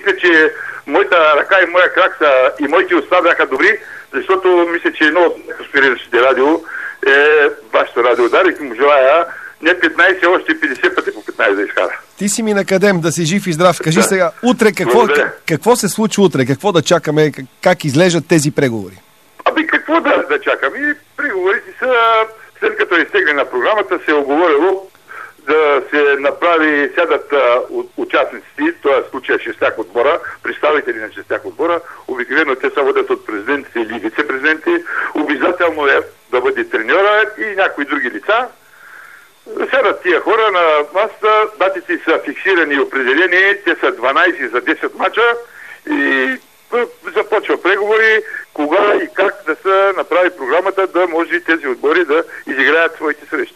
мисля, че моята ръка и моя крак и моите уста бяха добри, защото мисля, че едно от аспириращите радио е вашето радио. Дарих му желая не 15, още 50 пъти по 15 да изкара. Ти си ми накъдем, да си жив и здрав. Кажи сега, утре какво се случи утре? Какво да чакаме? Как излежат тези преговори? Какво да чакаме? Преговорите са, след като е изтеглена програмата, се е оговорило да се направи, сядат участниците, т.е. случая шестяк отбора, представители на шестяк отбора, обикновено те се водят от президентите или вице-президенти, обязателно е да бъде треньора и някои други лица. Сядат тия хора на масата, датите са фиксирани и определени, те са 12 за 10 мача и започва преговори, кога и как да се направи програмата, да може тези отбори да изиграят своите срещи.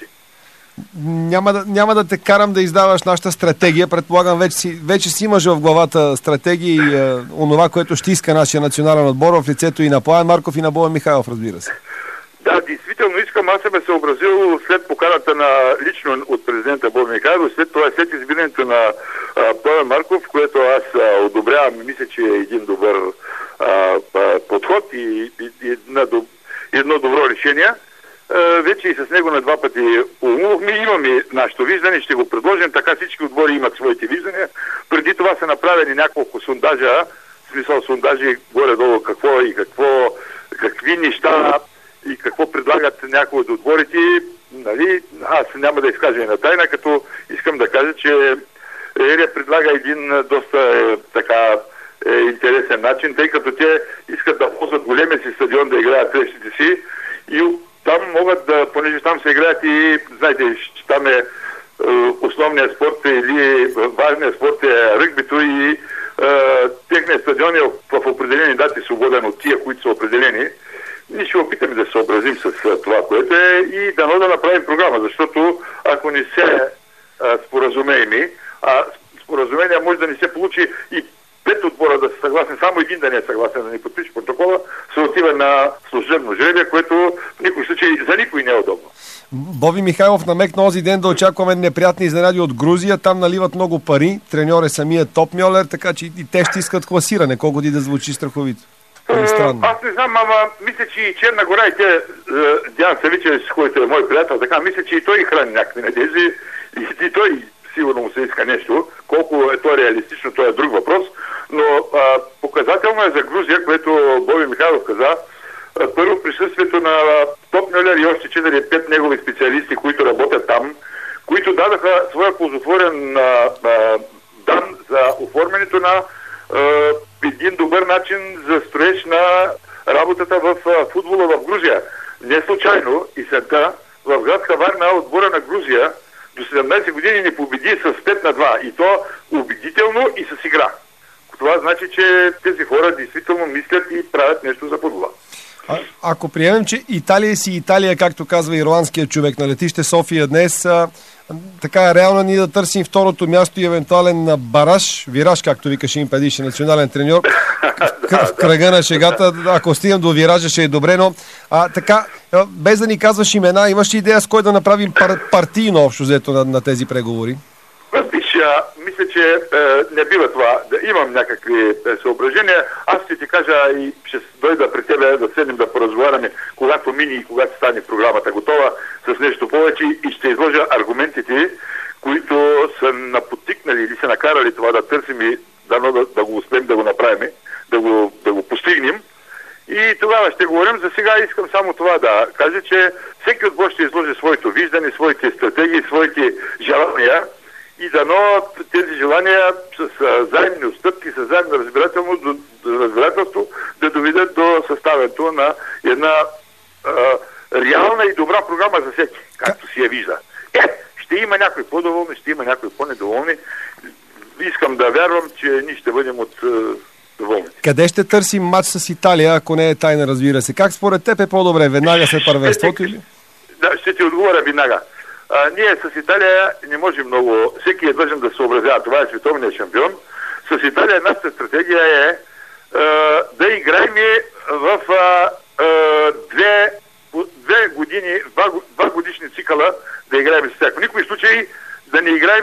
Няма да те карам да издаваш нашата стратегия. Предполагам, вече си имаш в главата стратегия и онова, което ще иска нашия национален отбор в лицето и на Пламен Марков и на Боян Михайлов, разбира се. Да, действително искам. Аз съм се съобразил след поканата на лично от президента Боян Михайлов, след избирането на Пламен Марков, което аз одобрявам и мисля, че е един добър подход и едно добро решение. Вече и с него на два пъти имаме нашето виждане, ще го предложим, така всички отбори имат своите виждания. Преди това са направени няколко сондажа, в смисъл сондажи горе-долу какви неща и какво предлагат някои от отборите. Нали? Аз няма да изкажа и на тайна, като искам да кажа, че Ерия предлага един доста интересен начин, тъй като те искат да ползват големия си стадион да играят срещите си и там могат да, понеже там се играят и, знаете, там е основният спорт или важният спорт е ръгбито и техният стадион е в определени дати свободен от тия, които са определени. Ние ще опитаме да се съобразим с това, което е и дано да направим програма, защото ако не се споразумеем, споразумение може да не се получи и 5 отбора да са съгласни, само един да не е съгласен да ни подпише протокола, се отива на служебно жребие, което в никой случай за никой не е удобно. Боби Михайлов намекна този ден да очакваме неприятни изненади от Грузия. Там наливат много пари. Треньор е самият Топ Мьолер, така че и те ще искат класиране. Колко да звучи страховито. Аз не знам, ама мисля, че и Черна гора и те, Диан Савичев, който е мой приятел, така, мисля, че и той храни някакви надежди и той сигурно му се иска нещо. Колко е то реалистично, това е друг въпрос. Но показателно е за Грузия, което Боби Михайлов каза, първо присъствието на Топ Мьолер и още 4-5 негови специалисти, които работят там, които дадаха своя ползотворен дан за оформянето на един добър начин за строеж на работата в футбола в Грузия. Не случайно и сега в град Хаварна отбора на Грузия до 17 години не победи с 5-2 и то убедително и с игра. Това значи, че тези хора действително мислят и правят нещо за футбола. Ако приемем, че Италия си Италия, както казва ирландският човек на летище София днес, така реално ние да търсим второто място и евентуален вираж, както викаш им предишен национален треньор, в кръга на шегата, ако стигнем до виража ще е добре, но така, без да ни казваш имена, имаш ли идея с кой да направим партийно общо взето на тези преговори? Мисля, че не бива това. Имам някакви съображения. Аз ще ти кажа и ще дойда при тебе да седнем да поразговаряме, когато мини и когато стане програмата готова с нещо повече и ще изложа аргументите, които са наподтикнали или са накарали това да търсим и да го успеем да го направим, да го постигнем. И тогава ще говорим. За сега искам само това да кажа, че всеки отбор ще изложи своето виждане, своите стратегии, своите желания. И дано тези желания с заемни отстъпки, с заемно разбирателство да доведат до съставянето на една реална и добра програма за всеки, както си я вижда. Ще има някои по-доволни, ще има някои по-недоволни. Искам да вярвам, че ние ще бъдем доволни. Къде ще търсим матч с Италия, ако не е тайна, разбира се? Как според теб е по-добре? Веднага след първенството или? Да, ще ти отговоря веднага. Ние с Италия не можем много. Всеки е длъжен да се съобразява. Това е световният шампион. С Италия нашата стратегия е да играем в 2 години, 2 годишни цикъла да играем с тях. В никой случай да не играем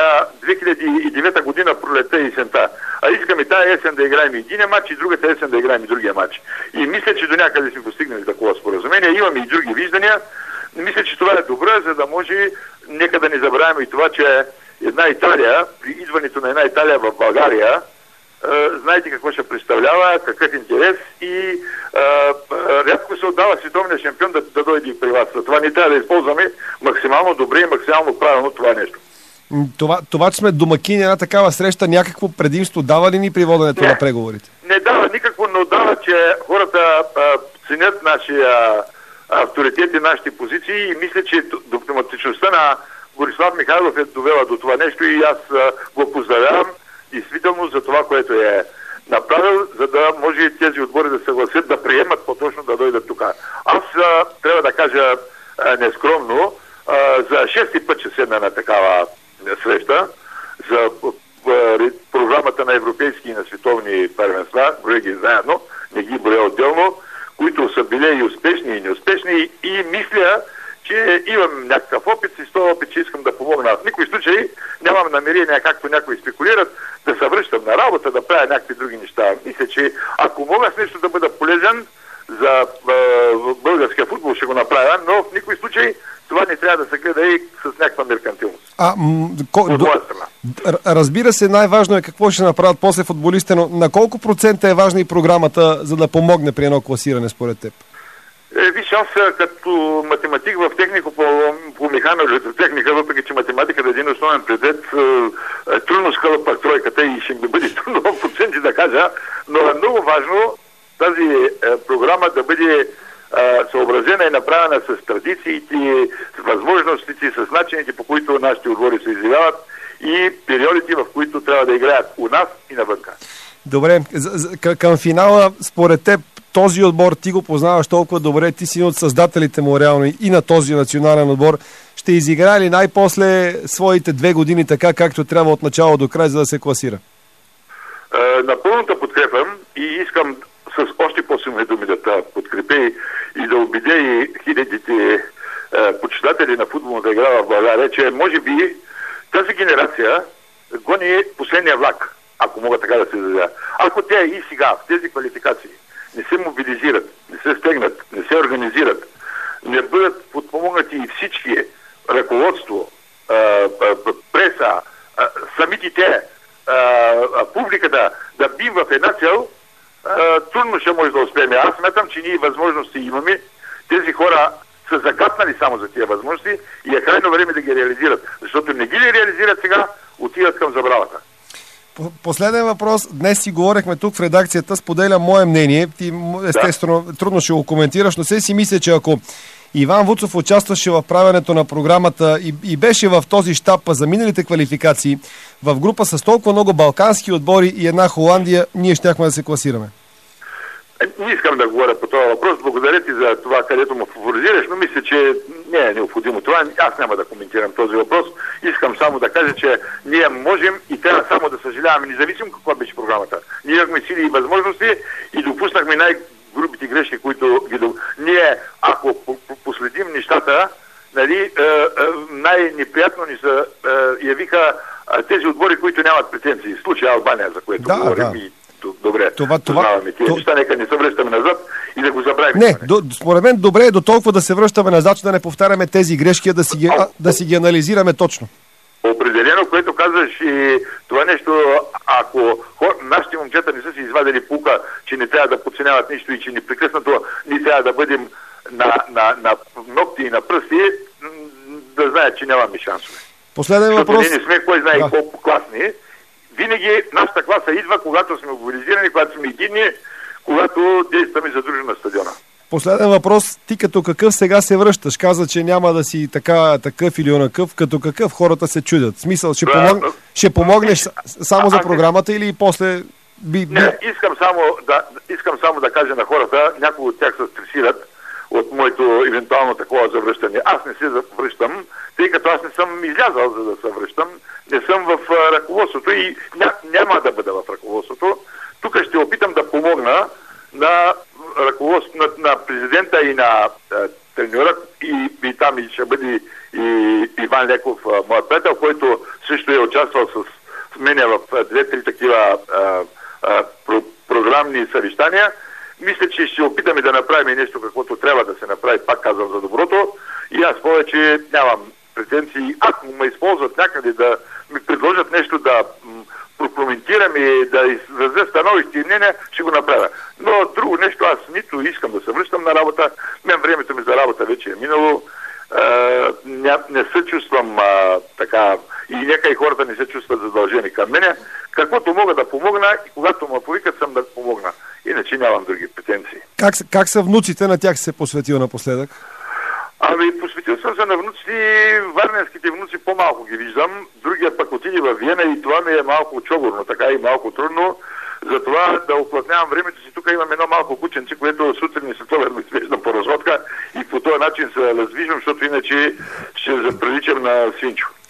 2009 година пролетта и есента, а искаме тази есен да играем един матч и другата есен да играем и другия матч. И мисля, че до някъде сме постигнали такова споразумение. Имаме и други виждания. Мисля, че това е добре, за да може, нека да не забравяме и това, че една Италия, при идването на една Италия в България, знаете какво ще представлява, какъв интерес и рядко се отдава световния шампион да дойде при вас. Това не трябва да използваме максимално добре и максимално правилно това нещо. Това, че сме домакини една такава среща, някакво предимство дава ли ни при воденето на преговорите? Не дава никакво, но дава, че хората ценят нашия авторитет и нашите позиции и мисля, че дипломатичността на Борислав Михайлов е довела до това нещо и аз го поздравявам действително за това, което е направил, за да може тези отбори да съгласят да приемат по-точно да дойдат тук. Аз трябва да кажа нескромно, за шести път ще седна на такава среща за програмата на европейски и на световни първенства, броя ги заедно, не ги броя отделно, които са били и успешни и неуспешни и мисля, че имам някакъв опит и с този опит, че искам да помогна. В никой случай нямам намерение, както някои спекулират, да се връщам на работа, да правя някакви други неща. Мисля, че ако мога с нещо да бъда полезен за българския футбол, ще го направя, но в никой случай това не трябва да се гледа и с някаква меркантилност. От моя страна. Разбира се, най-важно е какво ще направят после футболистите, но на колко процента е важна и програмата, за да помогне при едно класиране според теб? Виж, аз като математик в технико по механолетротехника, въпреки че математиката е един основен предмет, трудно скъла пак тройката и ще ми бъде трудно в проценти да кажа, но е много важно тази програма да бъде съобразена и направена с традициите, с възможностите, с начините, по които нашите отбори се изявяват и периодите, в които трябва да играят у нас и навънка. Добре, към финала, според теб, този отбор, ти го познаваш толкова добре, ти си един от създателите му реално и на този национален отбор, ще изиграе ли най-после своите 2 години така, както трябва от начало до край, за да се класира? Напълно да подкрепям и искам с още по-силни думи да те подкрепя и да убедя и хилядите почитатели на футболната игра в България, че може би тази генерация гони последния влак, ако мога така да се изразя. Ако те и сега в тези квалификации не се мобилизират, не се стегнат, не се организират, не бъдат подпомогнати и всички ръководство, преса, самите те, публиката да бим в една цел, трудно ще може да успеем. Аз сметам, че ние възможности имаме. Тези хора са загатнали само за тия възможности и е крайно време да ги реализират. Защото не ги ли реализират сега, отиват към забравата. Последен въпрос. Днес си говорихме тук в редакцията, споделям мое мнение. Ти естествено трудно ще го коментираш, но си мисля, че ако Иван Вуцов участваше в правенето на програмата и беше в този щаб за миналите квалификации, в група с толкова много балкански отбори и една Холандия, ние щяхме да се класираме. Не искам да говоря по този въпрос. Благодаря ти за това, където му фаворизираш, но мисля, че не е необходимо това. Аз няма да коментирам този въпрос. Искам само да кажа, че ние можем и трябва само да съжаляваме, независимо каква беше програмата. Ние имахме сили и възможности и допуснахме най-грубите грешки, които ги ние, ако последим нещата, нали, най-неприятно ни се явиха тези отбори, които нямат претенции. В случая Албания, за което говорим и добре, познаваме тия неща, нека не се връщаме назад и да го забравим. Не, според мен добре е до толкова да се връщаме назад, да не повтаряме тези грешки, да си ги анализираме точно. Определено, което казваш и това нещо, ако нашите момчета не са си извадили пука, че не трябва да подценяват нищо и че непрекъснато не трябва да бъдем на ногти и на пръсти, да знаят, че нямаме шансове. Последен въпрос. Ние не сме кой знае по-класни. Винаги нашата класа идва, когато сме мобилизирани, когато сме единни, когато действаме задружено на стадиона. Последен въпрос. Ти като какъв сега се връщаш? Каза, че няма да си такъв или онакъв. Като какъв хората се чудят? В смисъл, ще помогнеш само за програмата или после... Не, искам само да кажа на хората, някои от тях се стресират от моето евентуално такова завръщане. Аз не се връщам, тъй като аз не съм излязал за да се връщам. Не съм в ръководството и няма да бъда в ръководството. Тук ще опитам да помогна на ръководството на президента и на треньора и там и ще бъде и Иван Леков, моят приятел, който също е участвал с мене в 2-3 такива програмни съвещания. Мисля, че ще опитаме да направим нещо, каквото трябва да се направи, пак казвам, за доброто. И аз повече нямам претенции. Ако ме използват някъде да ми предложат нещо да прокоментирам и да изразя становище и мнение, ще го направя. Но друго нещо, аз нито искам да се връщам на работа. Мен времето ми за работа вече е минало. Не се чувствам така и нека и хората не се чувстват задължени към мене. Каквото мога да помогна и когато ме повикат, съм да помогна. Иначе нямам други претенции. Как са внуците? На тях се посветил напоследък? Посветил съм се на внуци, варненските внуци по-малко ги виждам. Другия пък отиде във Виена и това ми е малко чогорно, така и малко трудно. Затова да оплътнявам времето си. Тук имам едно малко кученце, което сутрин и след го извеждам по разводка и по този начин се раздвижвам, защото иначе ще заприличам на свинчо.